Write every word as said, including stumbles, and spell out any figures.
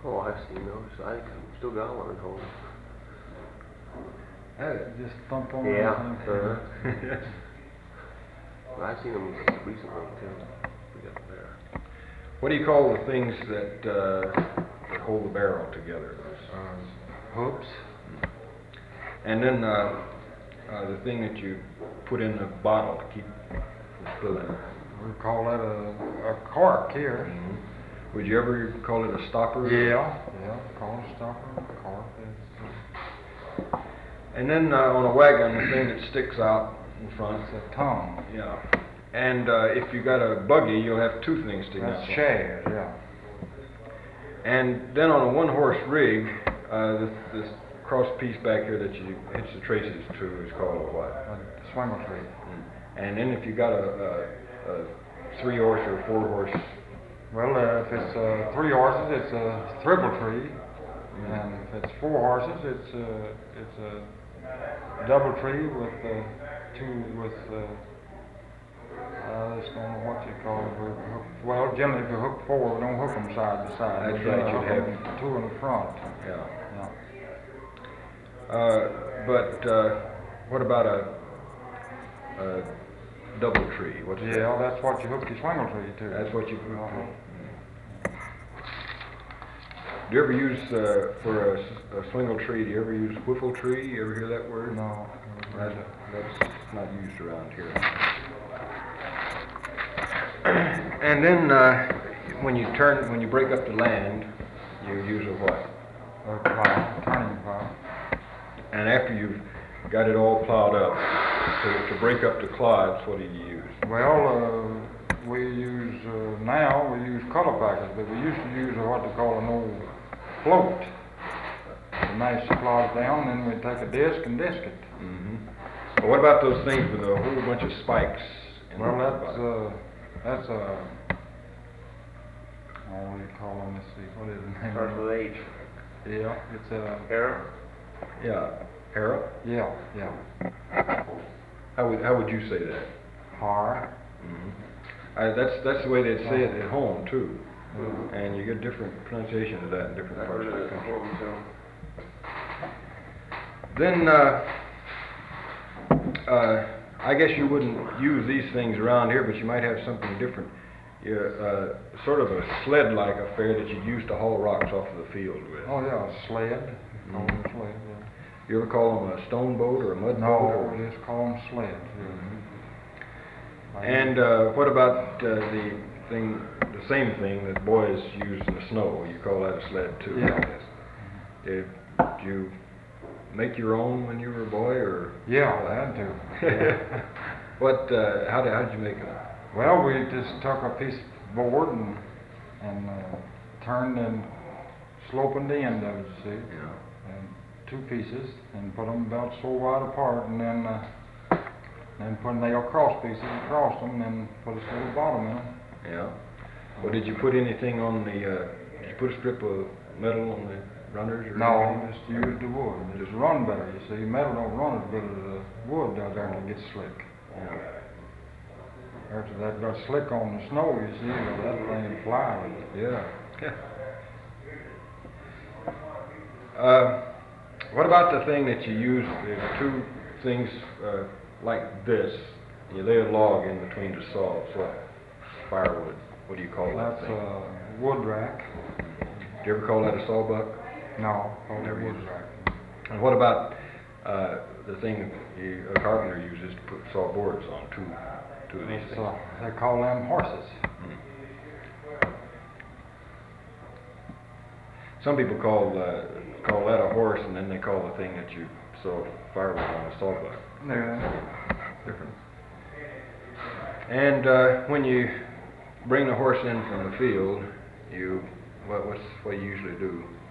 Oh, I've seen those. I still got one at home. That just thump on Yeah. everything. Uh-huh. I've seen them recently too. We got there. What do you call the things that, uh, that hold the barrel together? Uh, hooks. And then uh, uh, the thing that you put in the bottle to keep the filling. We call that a, a cork here. Mm-hmm. Would you ever call it a stopper? Yeah, yeah, call it a stopper, a cork. Uh, and then uh, on a wagon, the thing that sticks out in front. It's a tongue. Yeah. And uh, if you got a buggy, you'll have two things sticking out. That's shad, yeah. And then on a one-horse rig, uh, this, this cross piece back here that you hitch the traces to is called a what? A swingle tree. Mm. And then if you got a, a, a three-horse or four-horse. Well, uh, if it's uh, three horses, it's a thrible tree, Mm. and if it's four horses, it's a it's a double tree with uh, two with. Uh, I just don't know what you call it. Hook. Well, generally, if you hook four, we don't hook them side by side. That's We right, hook you'd have- them two in the front. Yeah. Yeah. Uh, but uh, what about a, a double tree? What's Yeah, that? that's what you hook your swingle tree to. That's what you. Uh-huh. Do you ever use uh, for a, a swingle tree? Do you ever use whiffle tree? You ever hear that word? No. That, that's not used around here. And then uh, when you turn, when you break up the land, you use a what? A plow, turning plow. And after you've got it all plowed up, to, to break up the clods, what do you use? Well, uh, we use uh, now we use color packers, but we used to use what they call an old float. To mash the clods down, then we take a disc and disc it. Mm-hmm. Well, what about those things with a whole bunch of spikes? In Well, the that's uh, that's a. Uh, oh, what do you call them? Let's see, what is the name? Starts with H. Yeah, it's a. Arrow? Yeah, arrow. Yeah, yeah. How would how would you say that? Har. Mm-hmm. I, that's that's the way they'd say it at home too, Yeah. and you get different pronunciation of that in different I parts heard of the it at country. home too. Then uh, uh, I guess you wouldn't use these things around here, but you might have something different. You, uh, sort of a sled-like affair that you'd use to haul rocks off of the field with. Oh yeah, a sled. Mhm. Oh, a sled. Yeah. You ever call them a stone boat or a mud boat? No, Or? we just call them sleds. Yeah. Mhm. Like- And uh, what about uh, the thing, the same thing that boys use in the snow? You call that a sled too? Yeah. I guess. Did, did you make your own when you were a boy, or? Yeah, I had to. Yeah. What? Uh, how did how did you make them? Well, we just took a piece of board and and uh, turned and sloping the end of it, you see, Yeah. and two pieces, and put them about so wide apart, and then uh, then put nail cross pieces across them, and put a little bottom in them. Yeah. Well, did you put anything on the? Uh, did you put a strip of metal on the runners? Or No, anything? just use the wood. Just run better, you see. Metal don't run as good as the wood does there and it gets slick. Yeah. After that got slick on the snow, you see, well, that thing would fly with it. Yeah. Yeah. Uh, what about the thing that you use? There's two things uh, like this. You lay a log in between the saws. What? Firewood. What do you call that That's thing? a wood rack. Do you ever call that a sawbuck? No, called a Never wood used it. rack. And what about uh, the thing you, a carpenter uses to put saw boards on? Two, two of these It's, things. uh, they call them horses. Mm. Some people call uh, call that a horse, and then they call the thing that you saw firewood on a sawbuck. Yeah. Different. And uh, when you bring the horse in from the field, you what what's what you usually do?